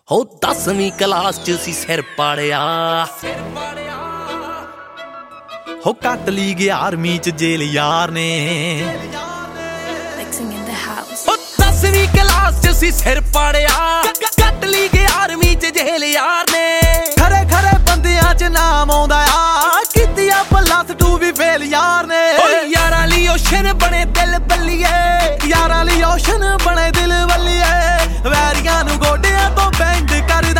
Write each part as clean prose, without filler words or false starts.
ਹੋ 10ਵੀਂ ਕਲਾਸ ਚ ਸੀ ਸਿਰ ਪਾੜਿਆ ਹੋ ਕੱਟ ਲਈ ਗਿਆ ਆਰਮੀ ਚ ਜੇਲ ਯਾਰ ਨੇ ਹੋ 10ਵੀਂ ਕਲਾਸ ਚ ਸੀ ਸਿਰ ਪਾੜਿਆ ਕੱਟ ਲਈ ਗਿਆ ਆਰਮੀ ਚ ਜੇਲ ਯਾਰ ਨੇ ਖਰੇ ਖਰੇ ਬੰਦਿਆਂ ਚ ਨਾਮ ਆਉਂਦਾ ਆ ਕੀਤੀਆ +2 ਵੀ ਫੇਲ ਯਾਰ ਨੇ ਯਾਰਾਂ ਲਈ ਓਸ਼ਨ ਬਣੇ ਦਿਲ ਬੱਲੀਏ ਯਾਰਾਂ ਲਈ ਓਸ਼ਨ ਬਣੇ ਦਿਲ ਬੱਲੀਏ ਵੈਰੀਆਂ ਨੂੰ ਗੋਡਿਆਂ ਤੋਂ ਬੈਂਡ ਕਰਦਾ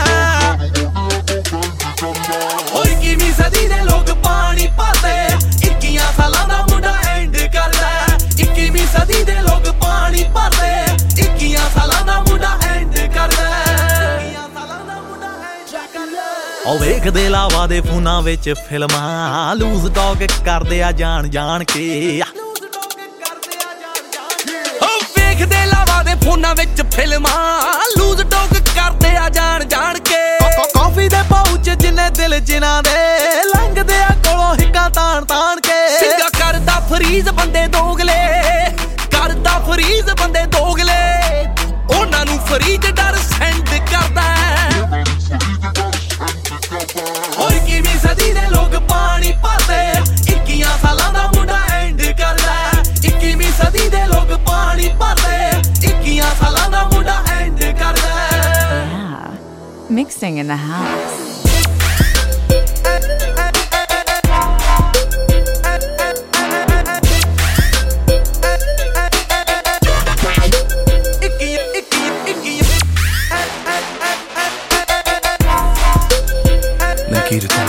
ਓਏ 21ਵੀਂ ਸਦੀ ਦੇ ਲੋਕ ਪਾਣੀ ਪਾਦੇ 21 ਸਾਲਾਂ ਦਾ ਮੁੰਡਾ ਐਂਡ ਕਰਦਾ 21ਵੀਂ ਸਦੀ ਦੇ ਲੋਕ ਪਾਣੀ ਪਾਦੇ 21 ਸਾਲਾਂ ਦਾ ਮੁੰਡਾ ਐਂਡ ਕਰਦਾ ਉਹ ਵੇਖਦੇ ਲਾਵਾ ਦੇ ਫੋਨਾਂ ਵਿੱਚ ਫਿਲਮਾਂ ਲੂਜ਼ ਟਾਕ ਕਰਦੇ ਆ ਜਾਣ ਜਾਣ ਕੇ ਵੇਖਦੇ ਲਾਵਾ ਦੇ ਫੋਨਾਂ ਵਿੱਚ ਫਿਲਮਾਂ ਲੂਜ਼ ਟਾਕ ਕਰਦੇ ਆ ਜਾਣ ਜਾਣ ਕੇ ਕਾਫੀ ਦੇ ਪਾਉਚ ਜਿੰਨੇ ਦਿਲ ਜਿਨ੍ਹਾਂ ਦੇ ਲੰਘਦੇ ਆ ਕੋਲੋਂ ਹਿੱਕਾਂ ਤਾਣ ਤਾਣ ਕੇ ਸਿੰਘਾ ਕਰਦਾ ਫਰੀਜ਼ ਬੰਦੇ ਦੋਗਲੇ ਕਰਦਾ ਫਰੀਜ਼ ਬੰਦੇ ਦੋਗਲੇ ਉਹਨਾਂ ਨੂੰ ਫਰੀਜ਼ ਡਰ ਸੈਂਡ ਕਰਦਾ ਓਏ 21ਵੀਂ ਸਦੀ ਦੇ ਲੋਕ ਪਾਣੀ ਪਾਦੇ 21 ਸਾਲਾਂ ਦਾ ਮੁੰਡਾ ਐਂਡ ਕਰਦਾ 21ਵੀਂ ਸਦੀ ਦੇ ਲੋਕ ਪਾਣੀ ਪਾਦੇ 21 ਸਾਲਾਂ ਦਾ ਮੁੰਡਾ ਐਂਡ ਕਰਦਾ Mixing in the house. Nikita